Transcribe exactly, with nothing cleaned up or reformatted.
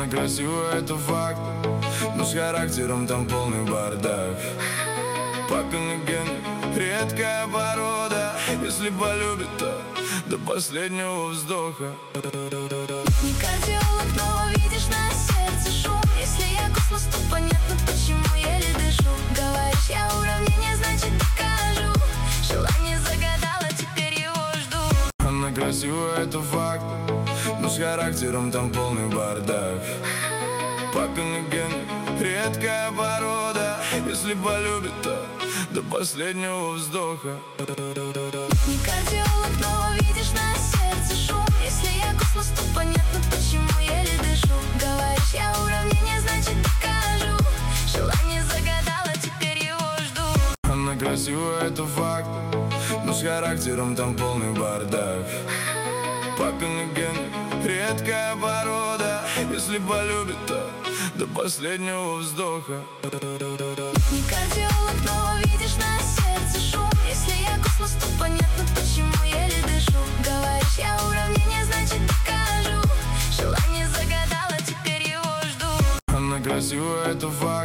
Она красивая, это факт, но с характером там полный бардак. Папины гены, редкая порода. Если полюбит, то до последнего вздоха. Не кардиолог, но видишь на сердце шум. Если я космос, то понятно, почему еле дышу. Говоришь, я уравнение, значит докажу. Желание загадала, теперь его жду. Она красивая, это факт, но с характером там полный бардак. Папины гены, редкая порода. Если полюбит, то до последнего вздоха. Не кардиолог, но видишь на сердце шум. Если я космос, то понятно, почему еле дышу. Говоришь, я уравнение, значит докажу. Желание загадала, теперь его жду. Она красивая, это факт, но с характером там полный бардак. Папины гены, редкая порода. Если полюбит, то до последнего вздоха. Не кардиолог, но видишь на сердце шум. Если я космос, то понятно, почему еле дышу. Говоришь, я уравнение, значит докажу. Желание загадала, теперь его жду. Она красивая, это факт.